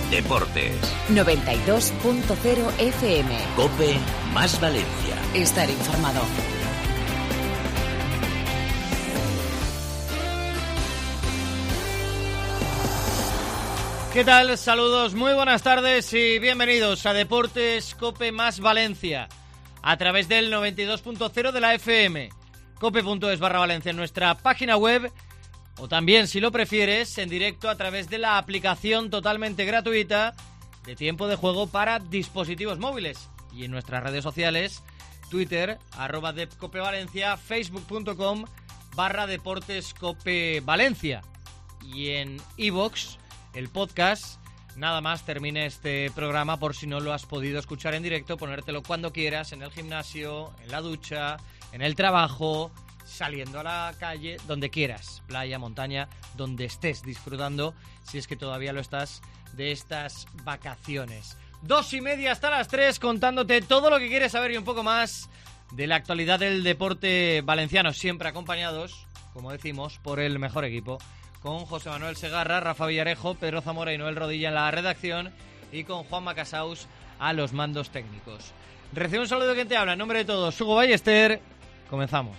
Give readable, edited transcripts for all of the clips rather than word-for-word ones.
Deportes. 92.0 FM. COPE más Valencia. Estar informado. ¿Qué tal? Saludos, muy buenas tardes y bienvenidos a Deportes COPE más Valencia a través del 92.0 de la FM, cope.es/Valencia en nuestra página web o también, si lo prefieres, en directo a través de la aplicación totalmente gratuita de Tiempo de Juego para dispositivos móviles y en nuestras redes sociales, Twitter, @DepCopeValencia, facebook.com/DeportesCopeValencia y en iVoox, el podcast. Nada más termine este programa, por si no lo has podido escuchar en directo, ponértelo cuando quieras, en el gimnasio, en la ducha, en el trabajo, saliendo a la calle, donde quieras, playa, montaña, donde estés disfrutando, si es que todavía lo estás, de estas vacaciones. 2:30 hasta las 3, contándote todo lo que quieres saber y un poco más de la actualidad del deporte valenciano, siempre acompañados, como decimos, por el mejor equipo, con José Manuel Segarra, Rafa Villarejo, Pedro Zamora y Noel Rodilla en la redacción y con Juanma Casaus a los mandos técnicos. Recibe un saludo de quien te habla, en nombre de todos, Hugo Ballester. Comenzamos.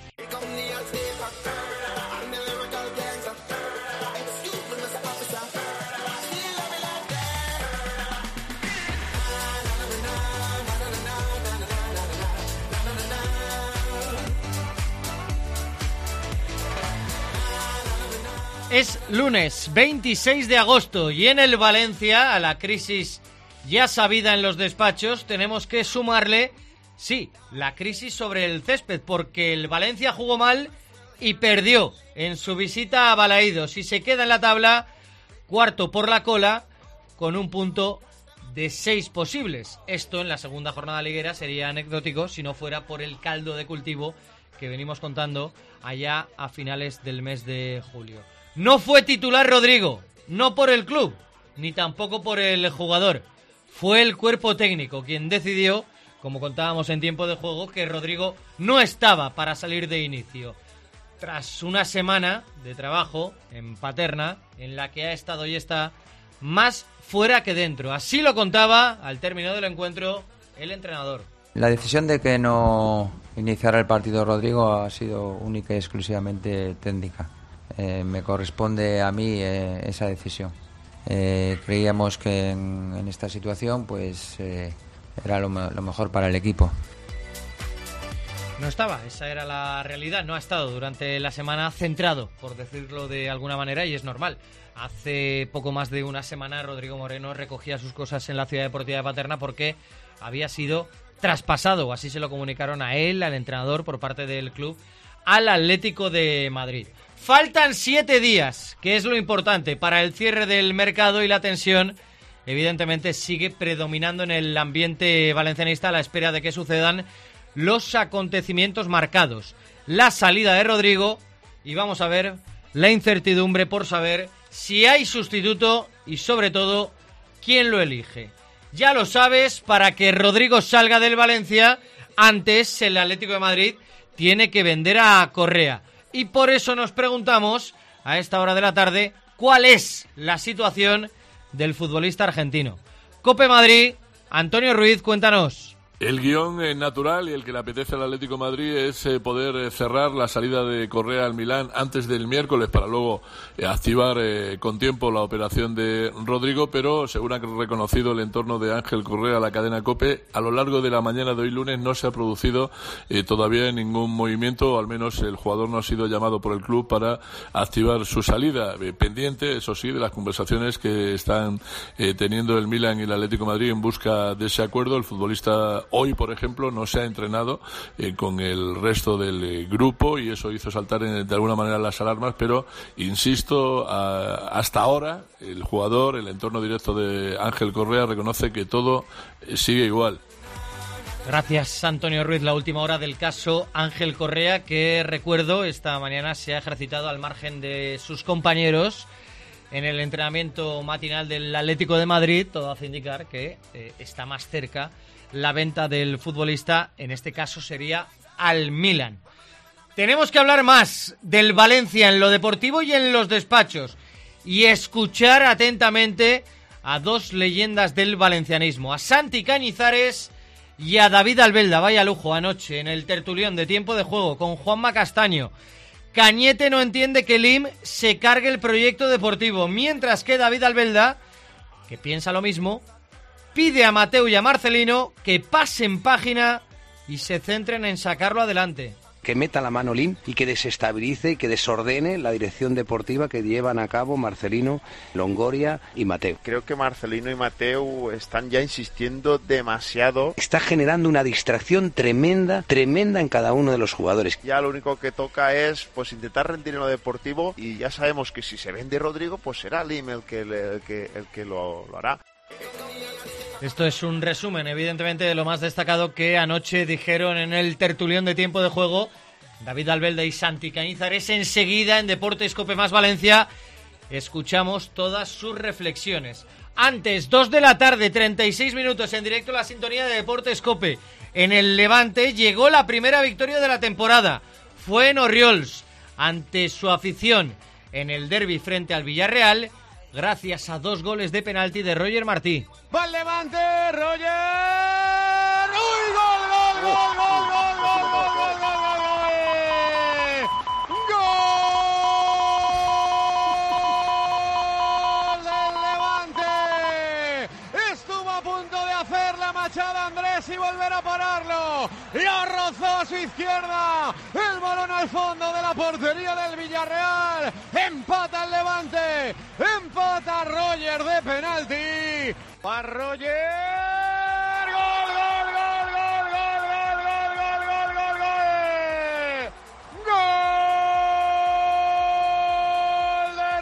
Es lunes 26 de agosto y en el Valencia, a la crisis ya sabida en los despachos, tenemos que sumarle, sí, la crisis sobre el césped, porque el Valencia jugó mal y perdió en su visita a Balaídos y se queda en la tabla cuarto por la cola con un punto de 6 posibles. Esto en la segunda jornada liguera sería anecdótico si no fuera por el caldo de cultivo que venimos contando allá a finales del mes de julio. No fue titular Rodrigo, no por el club, ni tampoco por el jugador. Fue el cuerpo técnico quien decidió, como contábamos en Tiempo de Juego, que Rodrigo no estaba para salir de inicio. Tras una semana de trabajo en Paterna, en la que ha estado y está más fuera que dentro. Así lo contaba, al término del encuentro, el entrenador. La decisión de que no iniciara el partido Rodrigo ha sido única y exclusivamente técnica. Me corresponde a mí esa decisión. Creíamos que en esta situación pues era lo mejor para el equipo. No estaba, esa era la realidad. No ha estado durante la semana centrado, por decirlo de alguna manera, y es normal. Hace poco más de una semana Rodrigo Moreno recogía sus cosas en la Ciudad Deportiva de Paterna porque había sido traspasado, o así se lo comunicaron a él, al entrenador, por parte del club, al Atlético de Madrid. Faltan 7 días, que es lo importante para el cierre del mercado, y la tensión evidentemente sigue predominando en el ambiente valencianista a la espera de que sucedan los acontecimientos marcados. La salida de Rodrigo y vamos a ver la incertidumbre por saber si hay sustituto y sobre todo quién lo elige. Ya lo sabes, para que Rodrigo salga del Valencia, antes el Atlético de Madrid tiene que vender a Correa. Y por eso nos preguntamos, a esta hora de la tarde, cuál es la situación del futbolista argentino. Cope Madrid, Antonio Ruiz, cuéntanos. El guión natural y el que le apetece al Atlético de Madrid es poder cerrar la salida de Correa al Milán antes del miércoles para luego activar con tiempo la operación de Rodrigo, pero según ha reconocido el entorno de Ángel Correa a la cadena COPE, a lo largo de la mañana de hoy lunes no se ha producido todavía ningún movimiento, o al menos el jugador no ha sido llamado por el club para activar su salida. Pendiente, eso sí, de las conversaciones que están teniendo el Milán y el Atlético de Madrid en busca de ese acuerdo. El futbolista hoy, por ejemplo, no se ha entrenado con el resto del grupo y eso hizo saltar de alguna manera las alarmas, pero insisto, hasta ahora el jugador, el entorno directo de Ángel Correa reconoce que todo sigue igual. Gracias, Antonio Ruiz. La última hora del caso Ángel Correa, que recuerdo esta mañana se ha ejercitado al margen de sus compañeros en el entrenamiento matinal del Atlético de Madrid. Todo hace indicar que está más cerca la venta del futbolista, en este caso sería al Milan. Tenemos que hablar más del Valencia en lo deportivo y en los despachos y escuchar atentamente a dos leyendas del valencianismo, a Santi Cañizares y a David Albelda. Vaya lujo anoche en el tertulión de Tiempo de Juego con Juanma Castaño. Cañete no entiende que Lim se cargue el proyecto deportivo, mientras que David Albelda, que piensa lo mismo, pide a Mateu y a Marcelino que pasen página y se centren en sacarlo adelante. Que meta la mano Lim y que desestabilice y que desordene la dirección deportiva que llevan a cabo Marcelino, Longoria y Mateu. Creo que Marcelino y Mateu están ya insistiendo demasiado. Está generando una distracción tremenda en cada uno de los jugadores. Ya lo único que toca es pues intentar rendir en lo deportivo y ya sabemos que si se vende Rodrigo, pues será Lim el que lo hará. Esto es un resumen, evidentemente, de lo más destacado que anoche dijeron en el tertulión de Tiempo de Juego David Albelda y Santi Cañizares. Enseguida, en Deportes Cope Más Valencia, escuchamos todas sus reflexiones. Antes, 2 de la tarde, 36 minutos, en directo la sintonía de Deportes Cope. En el Levante llegó la primera victoria de la temporada. Fue en Orriols, ante su afición, en el derbi frente al Villarreal, gracias a 2 goles de penalti de Roger Martí. ¡Va el Levante, Roger! ¡Uy, gol, gol, gol, gol, gol, gol, gol, gol, gol, gol! ¡Gol del Levante! Estuvo a punto de hacer la machada Andrés y volver a pararlo. Lo rozó a su izquierda. El balón al fondo de la portería del Villarreal. Empata el Levante. Empata Roger de penalti. ¡Va Roger! ¡Gol, gol, gol, gol, gol, gol, gol, gol, gol, gol, gol! ¡Gol de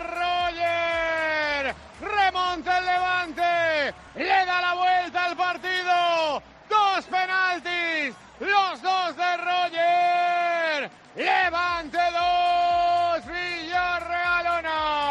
Roger! ¡Remonta el Levante! ¡Le da la vuelta al partido! ¡2 penaltis! ¡Los 2 de Roger! ¡Levante 2! ¡Villarreal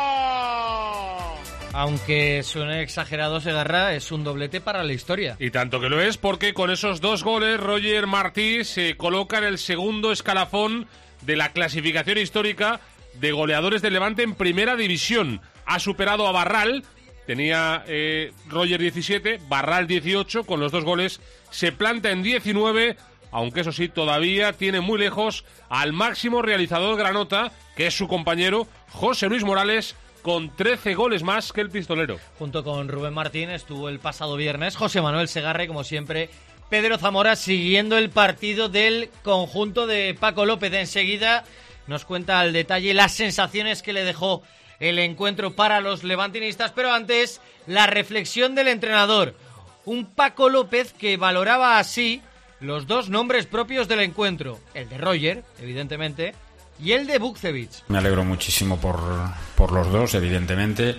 1! Aunque suene exagerado, Segarra, es un doblete para la historia. Y tanto que lo es, porque con esos 2 goles Roger Martí se coloca en el segundo escalafón de la clasificación histórica de goleadores del Levante en primera división. Ha superado a Barral, tenía Roger 17, Barral 18, con los 2 goles se planta en 19, aunque eso sí, todavía tiene muy lejos al máximo realizador granota, que es su compañero José Luis Morales, con 13 goles más que el pistolero. Junto con Rubén Martín estuvo el pasado viernes José Manuel Segarra y, como siempre, Pedro Zamora siguiendo el partido del conjunto de Paco López. Enseguida nos cuenta al detalle las sensaciones que le dejó el encuentro para los levantinistas, pero antes la reflexión del entrenador. Un Paco López que valoraba así los 2 nombres propios del encuentro, el de Roger, evidentemente, y el de Vukcevic. Me alegro muchísimo por los 2, evidentemente.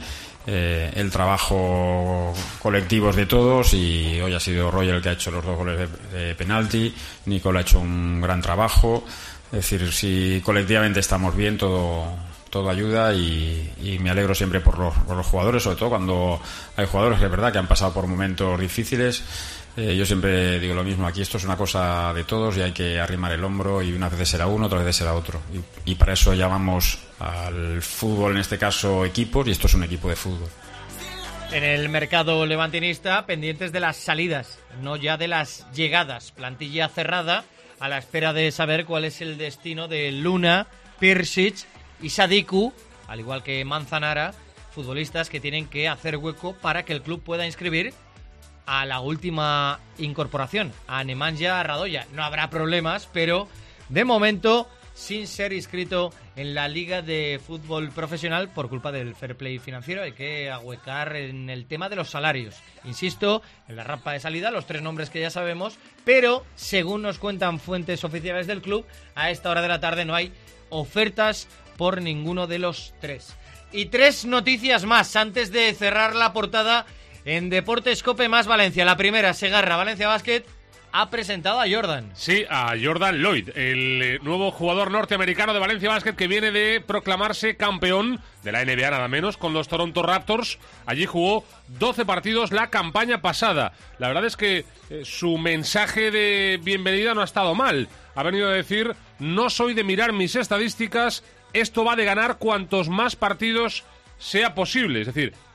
El trabajo colectivo es de todos y hoy ha sido Roger el que ha hecho los 2 goles de penalti. Nicola ha hecho un gran trabajo. Es decir, si colectivamente estamos bien, todo ayuda y me alegro siempre por los jugadores, sobre todo cuando hay jugadores que es verdad que han pasado por momentos difíciles. Yo siempre digo lo mismo, aquí esto es una cosa de todos y hay que arrimar el hombro y unas veces será uno, otras veces será otro. Y para eso llamamos al fútbol, en este caso, equipos, y esto es un equipo de fútbol. En el mercado levantinista, pendientes de las salidas, no ya de las llegadas. Plantilla cerrada, a la espera de saber cuál es el destino de Luna, Pirsic y Sadiku, al igual que Manzanara, futbolistas que tienen que hacer hueco para que el club pueda inscribir a la última incorporación, a Nemanja Radoya. No habrá problemas, pero de momento sin ser inscrito en la Liga de Fútbol Profesional por culpa del fair play financiero. Hay que ahuecar en el tema de los salarios. Insisto, en la rampa de salida, los 3 nombres que ya sabemos, pero según nos cuentan fuentes oficiales del club, a esta hora de la tarde no hay ofertas por ninguno de los 3. Y 3 noticias más antes de cerrar la portada en Deportes Cope Más Valencia. La primera, Segarra, Valencia Basket ha presentado a Jordan. Sí, a Jordan Lloyd, el nuevo jugador norteamericano de Valencia Basket que viene de proclamarse campeón de la NBA, nada menos, con los Toronto Raptors. Allí jugó 12 partidos la campaña pasada. La verdad es que su mensaje de bienvenida no ha estado mal. Ha venido a decir: no soy de mirar mis estadísticas, esto va de ganar cuantos más partidos sea posible. Es decir,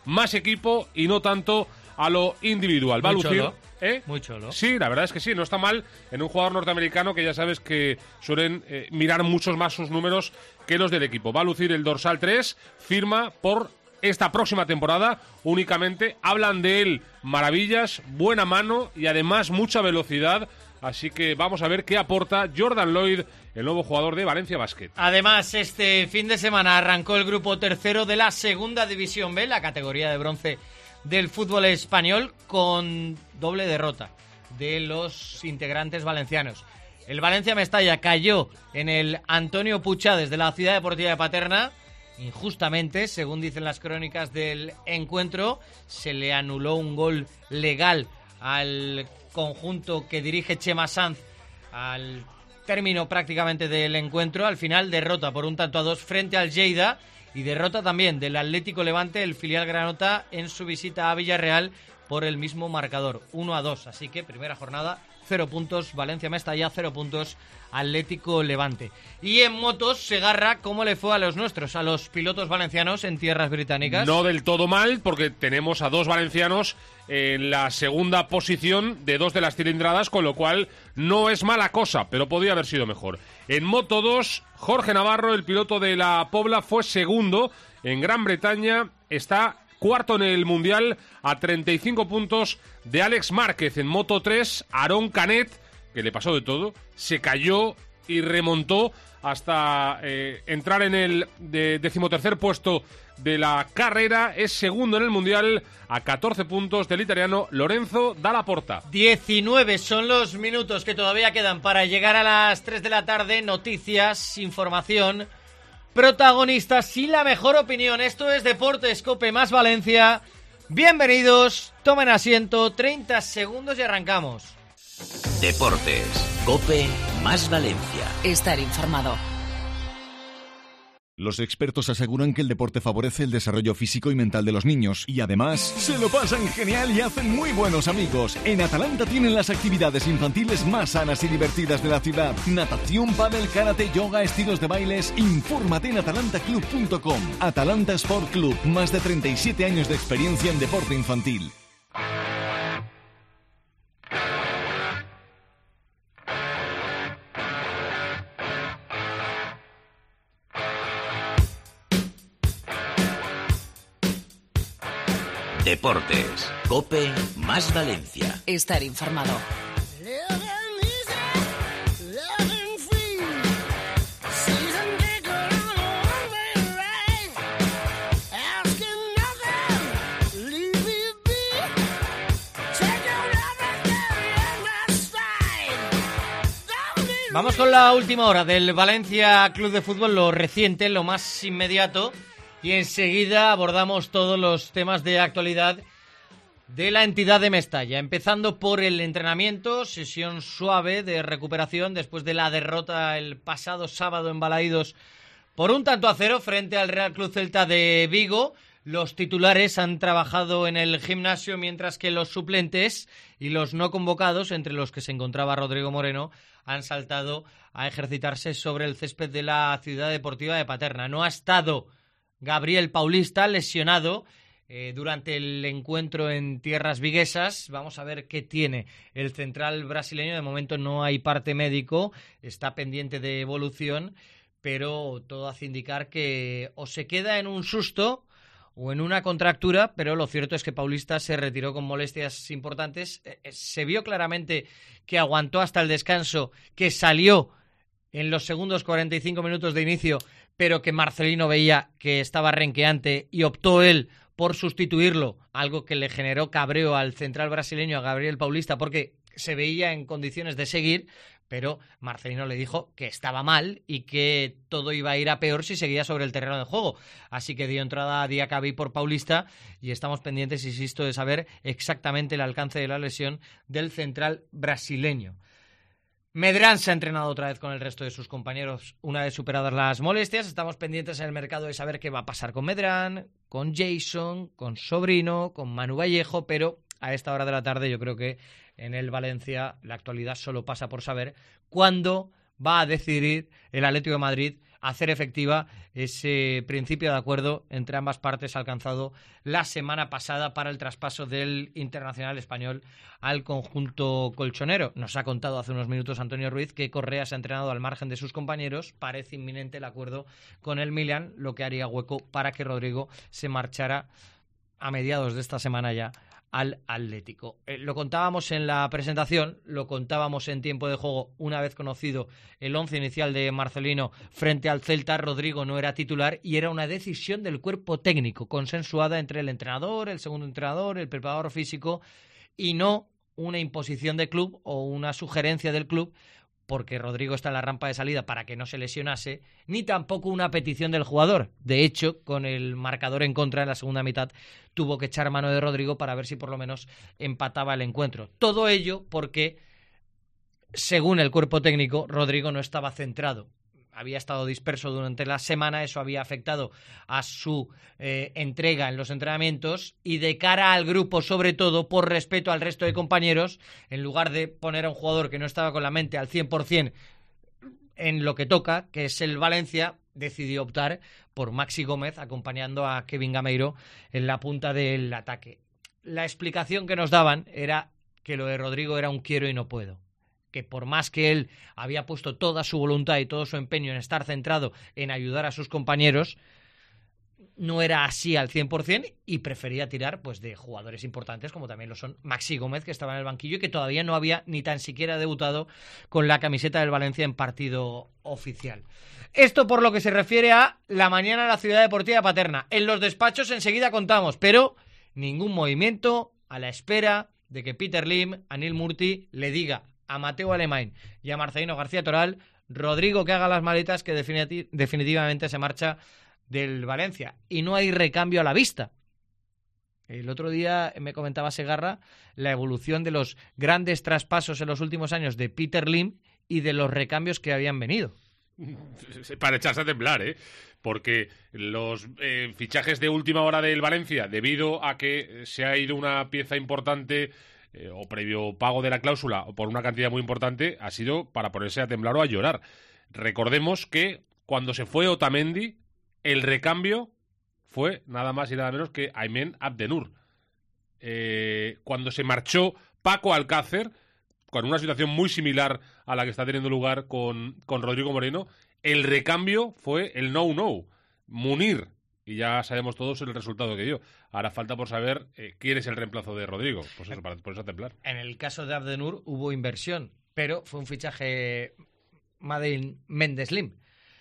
más equipo y no tanto a lo individual. Va a lucir... Muy chulo. Sí, la verdad es que sí, no está mal en un jugador norteamericano que ya sabes que suelen mirar muchos más sus números que los del equipo. Va a lucir el dorsal 3, firma por esta próxima temporada únicamente. Hablan de él maravillas, buena mano y además mucha velocidad. Así que vamos a ver qué aporta Jordan Lloyd, el nuevo jugador de Valencia Basket. Además, este fin de semana arrancó el grupo tercero de la Segunda División B, la categoría de bronce del fútbol español, con doble derrota de los integrantes valencianos. El Valencia Mestalla cayó en el Antonio Puchades de la Ciudad Deportiva de Paterna, injustamente, según dicen las crónicas del encuentro. Se le anuló un gol legal al conjunto que dirige Chema Sanz al término prácticamente del encuentro. Al final, derrota por 1-2 frente al Lleida. Y derrota también del Atlético Levante, el filial granota, en su visita a Villarreal por el mismo marcador, 1-2. Así que primera jornada, 0 puntos, Valencia Mestalla, 0 puntos, Atlético Levante. Y en motos, Segarra, ¿cómo le fue a los nuestros, a los pilotos valencianos en tierras británicas? No del todo mal, porque tenemos a 2 valencianos en la segunda posición de 2 de las cilindradas, con lo cual no es mala cosa, pero podía haber sido mejor. En Moto 2, Jorge Navarro, el piloto de la Pobla, fue segundo en Gran Bretaña, está cuarto en el Mundial a 35 puntos de Alex Márquez. En Moto 3, Aarón Canet, que le pasó de todo, se cayó y remontó hasta entrar en el 13º puesto de la carrera. Es segundo en el Mundial a 14 puntos del italiano Lorenzo Dalla Porta. 19 son los minutos que todavía quedan para llegar a las 3 de la tarde. Noticias, información, protagonistas y la mejor opinión. Esto es Deportes COPE más Valencia. Bienvenidos, tomen asiento, 30 segundos y arrancamos. Deportes COPE más Valencia. Estar informado. Los expertos aseguran que el deporte favorece el desarrollo físico y mental de los niños y además se lo pasan genial y hacen muy buenos amigos. En Atalanta tienen las actividades infantiles más sanas y divertidas de la ciudad. Natación, pádel, karate, yoga, estilos de bailes. Infórmate en atalantaclub.com. Atalanta Sport Club, más de 37 años de experiencia en deporte infantil. Deportes COPE más Valencia. Estar informado. Vamos con la última hora del Valencia Club de Fútbol, lo reciente, lo más inmediato. Y enseguida abordamos todos los temas de actualidad de la entidad de Mestalla, empezando por el entrenamiento, sesión suave de recuperación después de la derrota el pasado sábado en Balaídos por 1-0 frente al Real Club Celta de Vigo. Los titulares han trabajado en el gimnasio, mientras que los suplentes y los no convocados, entre los que se encontraba Rodrigo Moreno, han saltado a ejercitarse sobre el césped de la Ciudad Deportiva de Paterna. No ha estado Gabriel Paulista, lesionado durante el encuentro en tierras viguesas. Vamos a ver qué tiene el central brasileño. De momento no hay parte médico, está pendiente de evolución, pero todo hace indicar que o se queda en un susto o en una contractura, pero lo cierto es que Paulista se retiró con molestias importantes. Se vio claramente que aguantó hasta el descanso, que salió en los segundos 45 minutos de inicio, pero que Marcelino veía que estaba renqueante y optó él por sustituirlo, algo que le generó cabreo al central brasileño, a Gabriel Paulista, porque se veía en condiciones de seguir, pero Marcelino le dijo que estaba mal y que todo iba a ir a peor si seguía sobre el terreno de juego. Así que dio entrada a Diacabí por Paulista y estamos pendientes, insisto, de saber exactamente el alcance de la lesión del central brasileño. Medrán se ha entrenado otra vez con el resto de sus compañeros una vez superadas las molestias. Estamos pendientes en el mercado de saber qué va a pasar con Medrán, con Jason, con Sobrino, con Manu Vallejo, pero a esta hora de la tarde yo creo que en el Valencia la actualidad solo pasa por saber cuándo va a decidir el Atlético de Madrid hacer efectiva ese principio de acuerdo entre ambas partes alcanzado la semana pasada para el traspaso del internacional español al conjunto colchonero. Nos ha contado hace unos minutos Antonio Ruiz que Correa se ha entrenado al margen de sus compañeros. Parece inminente el acuerdo con el Milan, lo que haría hueco para que Rodrigo se marchara a mediados de esta semana ya al Atlético. Lo contábamos en la presentación, lo contábamos en tiempo de juego, una vez conocido el once inicial de Marcelino frente al Celta. Rodrigo no era titular y era una decisión del cuerpo técnico, consensuada entre el entrenador, el segundo entrenador, el preparador físico, y no una imposición del club o una sugerencia del club, porque Rodrigo está en la rampa de salida para que no se lesionase, ni tampoco una petición del jugador. De hecho, con el marcador en contra en la segunda mitad, tuvo que echar mano de Rodrigo para ver si por lo menos empataba el encuentro. Todo ello porque, según el cuerpo técnico, Rodrigo no estaba centrado. Había estado disperso durante la semana, eso había afectado a su entrega en los entrenamientos, y de cara al grupo, sobre todo, por respeto al resto de compañeros, en lugar de poner a un jugador que no estaba con la mente al 100% en lo que toca, que es el Valencia, decidió optar por Maxi Gómez, acompañando a Kevin Gameiro en la punta del ataque. La explicación que nos daban era que lo de Rodrigo era un quiero y no puedo, que por más que él había puesto toda su voluntad y todo su empeño en estar centrado en ayudar a sus compañeros, no era así al 100% y prefería tirar pues de jugadores importantes como también lo son Maxi Gómez, que estaba en el banquillo y que todavía no había ni tan siquiera debutado con la camiseta del Valencia en partido oficial. Esto por lo que se refiere a la mañana en la Ciudad Deportiva de Paterna. En los despachos enseguida contamos, pero ningún movimiento a la espera de que Peter Lim, a Neil Murty, le diga a Mateu Alemany y a Marcelino García Toral: Rodrigo, que haga las maletas, que definitivamente se marcha del Valencia. Y no hay recambio a la vista. El otro día me comentaba Segarra la evolución de los grandes traspasos en los últimos años de Peter Lim y de los recambios que habían venido. Para echarse a temblar, porque los fichajes de última hora del Valencia, debido a que se ha ido una pieza importante o previo pago de la cláusula o por una cantidad muy importante, ha sido para ponerse a temblar o a llorar. Recordemos que cuando se fue Otamendi, el recambio fue nada más y nada menos que Aymen Abdenur. Cuando se marchó Paco Alcácer, con una situación muy similar a la que está teniendo lugar con Rodrigo Moreno, el recambio fue el no-no, Munir. Y ya sabemos todos el resultado que dio. Ahora falta por saber quién es el reemplazo de Rodrigo. Pues eso, para ponerse a temblar. En el caso de Abdenur hubo inversión, pero fue un fichaje made in Mendes Lim.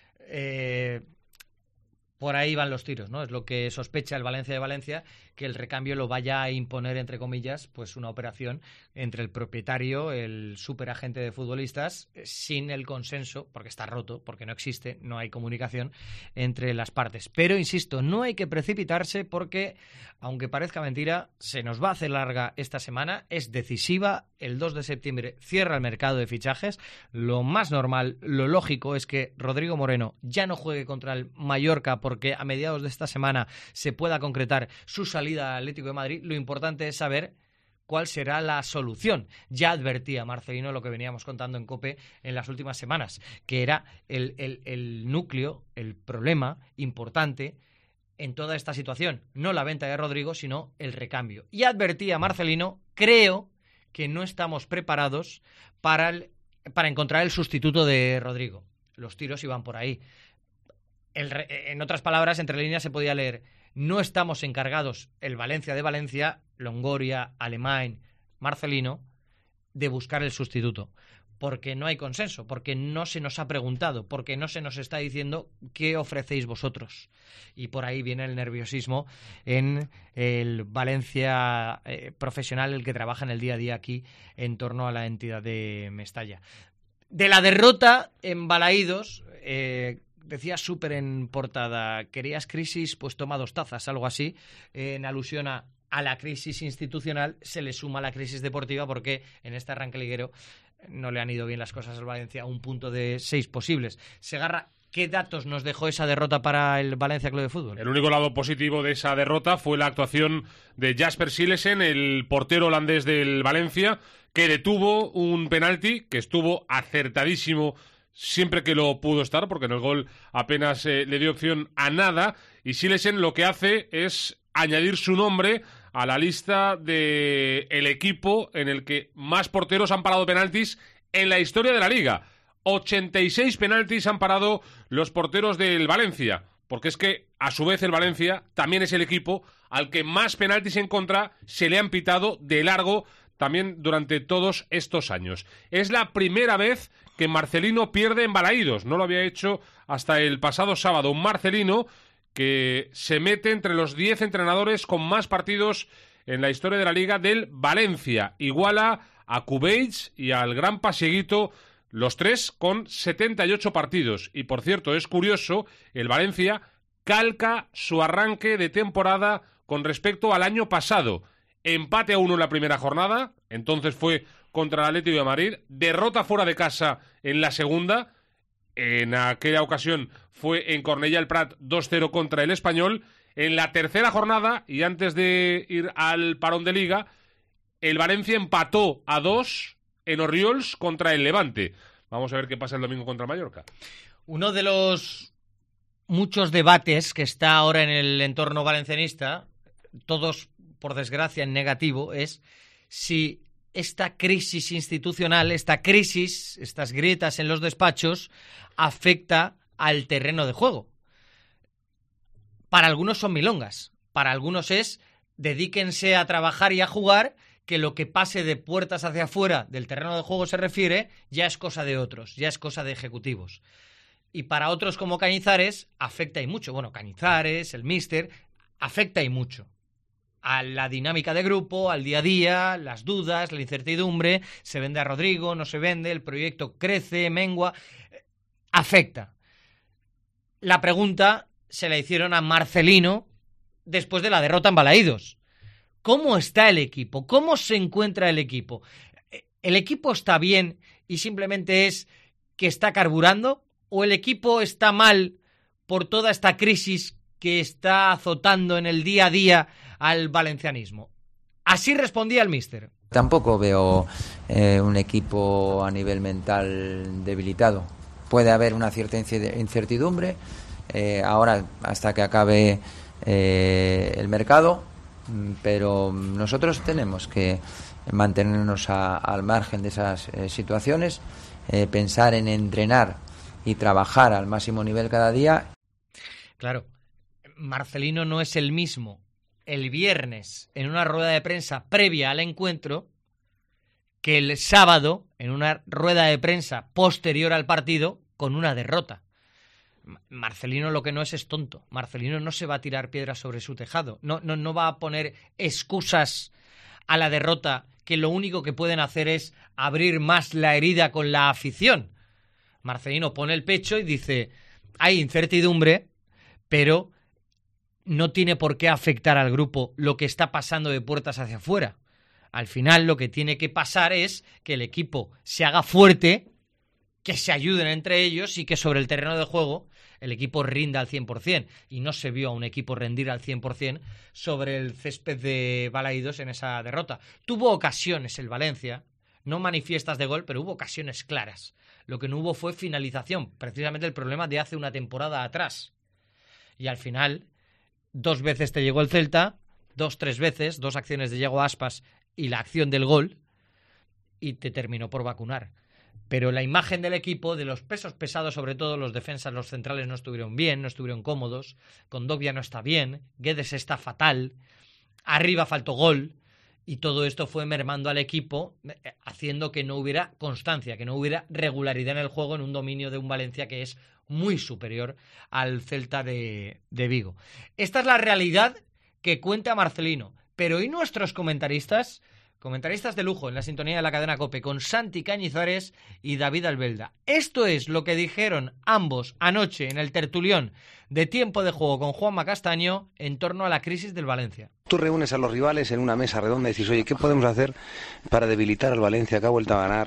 Por ahí van los tiros, ¿no? Es lo que sospecha el Valencia de Valencia, que el recambio lo vaya a imponer, entre comillas, pues una operación entre el propietario, el superagente de futbolistas, sin el consenso, porque está roto, porque no existe, no hay comunicación entre las partes. Pero, insisto, no hay que precipitarse porque, aunque parezca mentira, se nos va a hacer larga esta semana, es decisiva, el 2 de septiembre cierra el mercado de fichajes. Lo más normal, lo lógico es que Rodrigo Moreno ya no juegue contra el Mallorca porque a mediados de esta semana se pueda concretar su salida al Atlético de Madrid. Lo importante es saber cuál será la solución. Ya advertía Marcelino lo que veníamos contando en COPE en las últimas semanas, que era el núcleo, el problema importante en toda esta situación. No la venta de Rodrigo, sino el recambio. Y advertía Marcelino, creo que no estamos preparados para encontrar el sustituto de Rodrigo. Los tiros iban por ahí. En otras palabras, entre líneas se podía leer: no estamos encargados, el Valencia de Valencia, Longoria, Alemany, Marcelino, de buscar el sustituto, porque no hay consenso, porque no se nos ha preguntado, porque no se nos está diciendo qué ofrecéis vosotros. Y por ahí viene el nerviosismo en el Valencia profesional, el que trabaja en el día a día aquí en torno a la entidad de Mestalla. De la derrota en Balaídos, decía súper en portada: querías crisis, pues toma 2 tazas, algo así, en alusión a la crisis institucional. Se le suma la crisis deportiva, porque en este arranque liguero no le han ido bien las cosas al Valencia, a un punto de 6 posibles. Segarra, ¿qué datos nos dejó esa derrota para el Valencia Club de Fútbol? El único lado positivo de esa derrota fue la actuación de Jasper Silesen, el portero holandés del Valencia, que detuvo un penalti que estuvo acertadísimo siempre que lo pudo estar, porque en el gol apenas le dio opción a nada, y Silesen lo que hace es añadir su nombre a la lista de el equipo en el que más porteros han parado penaltis en la historia de la Liga. 86 penaltis han parado los porteros del Valencia, porque es que, a su vez, el Valencia también es el equipo al que más penaltis en contra se le han pitado de largo también durante todos estos años. Es la primera vez que Marcelino pierde en Balaídos, no lo había hecho hasta el pasado sábado. Un Marcelino que se mete entre los 10 entrenadores con más partidos en la historia de la Liga del Valencia. Iguala a Cubells y al gran Pasieguito, los tres con 78 partidos. Y por cierto, es curioso, el Valencia calca su arranque de temporada con respecto al año pasado. Empate a 1 en la primera jornada, entonces fue contra el Atlético de Madrid. Derrota fuera de casa en la segunda. En aquella ocasión fue en Cornellà el Prat 2-0 contra el Español. En la tercera jornada, y antes de ir al parón de Liga, el Valencia empató a 2 en Orriols contra el Levante. Vamos a ver qué pasa el domingo contra Mallorca. Uno de los muchos debates que está ahora en el entorno valencianista, todos por desgracia en negativo, es si esta crisis institucional, esta crisis, estas grietas en los despachos, afecta al terreno de juego. Para algunos son milongas, para algunos es dedíquense a trabajar y a jugar, que lo que pase de puertas hacia afuera del terreno de juego se refiere, ya es cosa de otros, ya es cosa de ejecutivos. Y para otros como Cañizares, afecta y mucho. Bueno, Cañizares, el míster, afecta y mucho a la dinámica de grupo, al día a día, las dudas, la incertidumbre, se vende a Rodrigo, no se vende, el proyecto crece, mengua, afecta. La pregunta se la hicieron a Marcelino después de la derrota en Balaídos. ¿Cómo está el equipo? ¿Cómo se encuentra el equipo? ¿El equipo está bien y simplemente es que está carburando? ¿O el equipo está mal por toda esta crisis que está azotando en el día a día al valencianismo? Así respondía el míster. Tampoco veo un equipo a nivel mental debilitado. Puede haber una cierta incertidumbre ahora hasta que acabe el mercado, pero nosotros tenemos que mantenernos al margen de esas situaciones, pensar en entrenar y trabajar al máximo nivel cada día. Claro, Marcelino no es el mismo el viernes en una rueda de prensa previa al encuentro que el sábado en una rueda de prensa posterior al partido con una derrota. Marcelino lo que no es tonto. Marcelino no se va a tirar piedras sobre su tejado. No va a poner excusas a la derrota, que lo único que pueden hacer es abrir más la herida con la afición. Marcelino pone el pecho y dice, hay incertidumbre, pero no tiene por qué afectar al grupo lo que está pasando de puertas hacia afuera. Al final lo que tiene que pasar es que el equipo se haga fuerte, que se ayuden entre ellos y que sobre el terreno de juego el equipo rinda al 100%. Y no se vio a un equipo rendir al 100% sobre el césped de Balaídos en esa derrota. Tuvo ocasiones el Valencia, no manifiestas de gol, pero hubo ocasiones claras. Lo que no hubo fue finalización, precisamente el problema de hace una temporada atrás. Y al final, 2 veces te llegó el Celta, 3 veces, 2 acciones de Yago Aspas y la acción del gol, y te terminó por vacunar. Pero la imagen del equipo, de los pesos pesados, sobre todo los defensas, los centrales no estuvieron bien, no estuvieron cómodos, Kondogbia no está bien, Guedes está fatal, arriba faltó gol, y todo esto fue mermando al equipo, haciendo que no hubiera constancia, que no hubiera regularidad en el juego, en un dominio de un Valencia que es muy superior al Celta de Vigo. Esta es la realidad que cuenta Marcelino. Pero ¿y nuestros comentaristas? Comentaristas de lujo en la sintonía de la cadena COPE con Santi Cañizares y David Albelda. Esto es lo que dijeron ambos anoche en el tertulión de Tiempo de Juego con Juanma Castaño en torno a la crisis del Valencia. Tú reúnes a los rivales en una mesa redonda y dices, oye, ¿qué podemos hacer para debilitar al Valencia que ha vuelto a ganar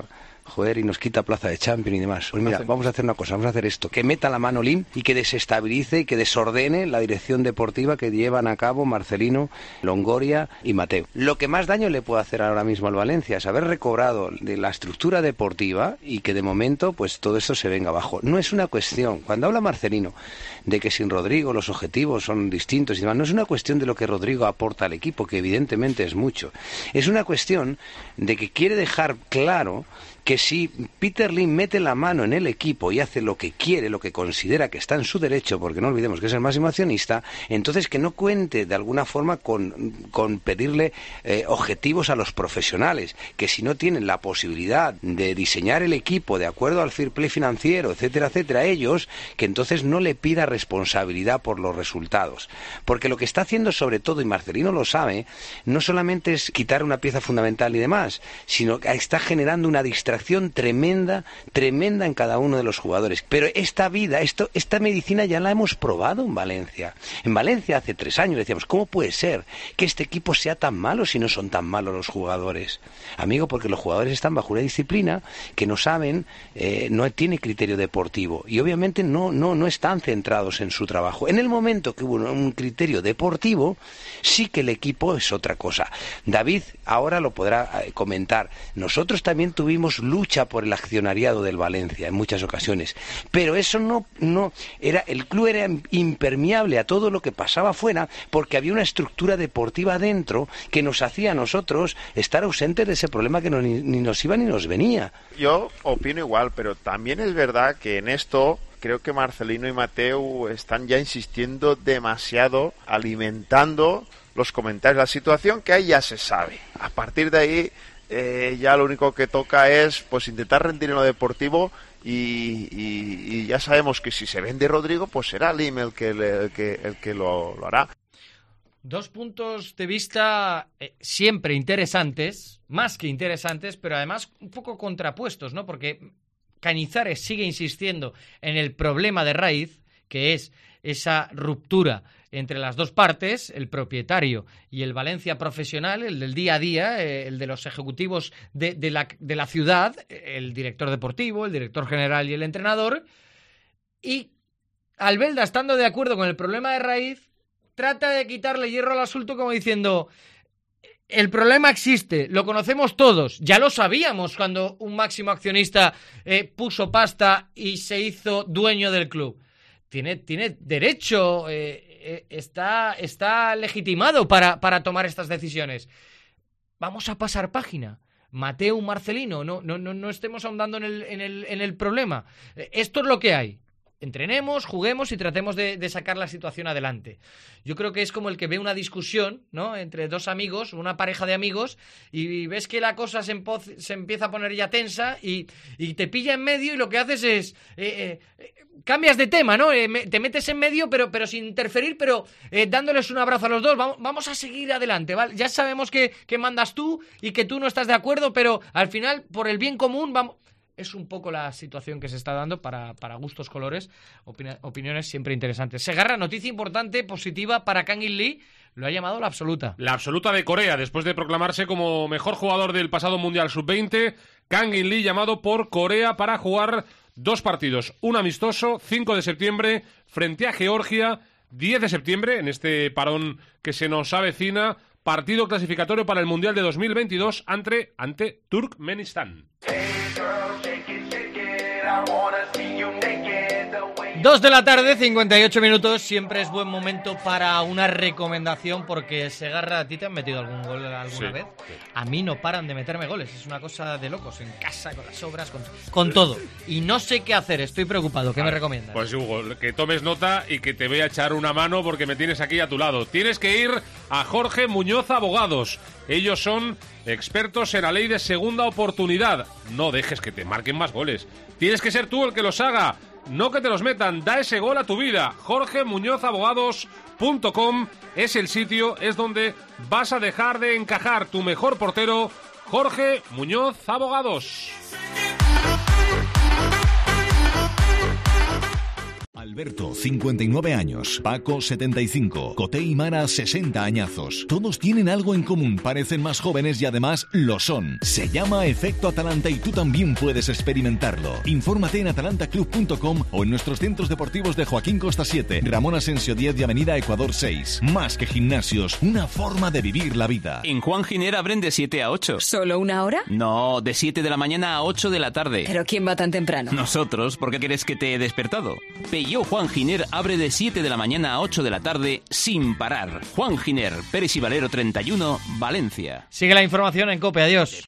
joder, y nos quita plaza de Champions y demás. Pues mira, vamos a hacer una cosa, vamos a hacer esto, que meta la mano Lim y que desestabilice y que desordene la dirección deportiva que llevan a cabo Marcelino, Longoria y Mateu. Lo que más daño le puede hacer ahora mismo al Valencia es haber recobrado de la estructura deportiva y que de momento pues todo esto se venga abajo. No es una cuestión, cuando habla Marcelino de que sin Rodrigo los objetivos son distintos y demás, no es una cuestión de lo que Rodrigo aporta al equipo, que evidentemente es mucho. Es una cuestión de que quiere dejar claro que si Peter Lim mete la mano en el equipo y hace lo que quiere, lo que considera que está en su derecho, porque no olvidemos que es el máximo accionista, entonces que no cuente de alguna forma con pedirle objetivos a los profesionales, que si no tienen la posibilidad de diseñar el equipo de acuerdo al fair play financiero, etcétera, etcétera, ellos, que entonces no le pida responsabilidad por los resultados. Porque lo que está haciendo sobre todo, y Marcelino lo sabe, no solamente es quitar una pieza fundamental y demás, sino que está generando una distracción tremenda en cada uno de los jugadores. Pero esta medicina ya la hemos probado en Valencia. En Valencia hace 3 años decíamos, ¿cómo puede ser que este equipo sea tan malo si no son tan malos los jugadores? Amigo, porque los jugadores están bajo una disciplina que no saben, no tiene criterio deportivo y obviamente no están centrados en su trabajo. En el momento que hubo un criterio deportivo, sí que el equipo es otra cosa. David ahora lo podrá comentar. Nosotros también tuvimos lucha por el accionariado del Valencia en muchas ocasiones, pero eso no era, el club era impermeable a todo lo que pasaba afuera porque había una estructura deportiva dentro que nos hacía a nosotros estar ausentes de ese problema que ni nos iba ni nos venía. Yo opino igual, pero también es verdad que en esto creo que Marcelino y Mateu están ya insistiendo demasiado, alimentando los comentarios. La situación que hay ya se sabe. A partir de ahí ya lo único que toca es pues intentar rendir en lo deportivo y ya sabemos que si se vende Rodrigo pues será Lim el que lo hará. 2 puntos de vista siempre interesantes, más que interesantes, pero además un poco contrapuestos, ¿no? Porque Cañizares sigue insistiendo en el problema de raíz, que es esa ruptura entre las dos partes, el propietario y el Valencia profesional, el del día a día, el de los ejecutivos de la ciudad, el director deportivo, el director general y el entrenador. Y Albelda, estando de acuerdo con el problema de raíz, trata de quitarle hierro al asunto como diciendo, el problema existe, lo conocemos todos, ya lo sabíamos cuando un máximo accionista puso pasta y se hizo dueño del club. Tiene derecho, está legitimado para tomar estas decisiones. Vamos a pasar página. Mateu, Marcelino, no estemos ahondando en el problema. Esto es lo que hay. Entrenemos, juguemos y tratemos de sacar la situación adelante. Yo creo que es como el que ve una discusión, ¿no?, entre 2 amigos, una pareja de amigos, y ves que la cosa se empieza a poner ya tensa y te pilla en medio y lo que haces es cambias de tema, ¿no? Te metes en medio pero sin interferir, pero dándoles un abrazo a los dos. Vamos a seguir adelante, ¿vale? Ya sabemos que mandas tú y que tú no estás de acuerdo, pero al final, por el bien común, vamos... Es un poco la situación que se está dando para gustos colores, opiniones siempre interesantes. Segarra, noticia importante, positiva para Kang In Lee, lo ha llamado la absoluta. La absoluta de Corea, después de proclamarse como mejor jugador del pasado Mundial Sub-20, Kang In Lee llamado por Corea para jugar 2 partidos. Un amistoso, 5 de septiembre, frente a Georgia, 10 de septiembre, en este parón que se nos avecina, partido clasificatorio para el Mundial de 2022 ante Turkmenistán. 2 de la tarde, 58 minutos. Siempre es buen momento para una recomendación porque, Segarra, ¿a ti te han metido algún gol alguna vez? Sí. A mí no paran de meterme goles. Es una cosa de locos. En casa, con las obras, con todo. Y no sé qué hacer. Estoy preocupado. ¿Qué me recomiendas? Pues, Hugo, que tomes nota y que te voy a echar una mano porque me tienes aquí a tu lado. Tienes que ir a Jorge Muñoz Abogados. Ellos son expertos en la ley de segunda oportunidad. No dejes que te marquen más goles. Tienes que ser tú el que los haga. No que te los metan, da ese gol a tu vida. jorgemuñozabogados.com es el sitio, es donde vas a dejar de encajar. Tu mejor portero, Jorge Muñoz Abogados. Alberto, 59 años. Paco, 75. Coté y Mara, 60 añazos. Todos tienen algo en común, parecen más jóvenes y además lo son. Se llama Efecto Atalanta y tú también puedes experimentarlo. Infórmate en atalantaclub.com o en nuestros centros deportivos de Joaquín Costa 7, Ramón Asensio 10 y Avenida Ecuador 6. Más que gimnasios, una forma de vivir la vida. En Juan Giner abren de 7 a 8. ¿Solo una hora? No, de 7 de la mañana a 8 de la tarde. ¿Pero quién va tan temprano? Nosotros, ¿por qué crees que te he despertado? Peugeot Juan Giner abre de 7 de la mañana a 8 de la tarde sin parar. Juan Giner, Pérez y Valero 31, Valencia. Sigue la información en COPE. Adiós.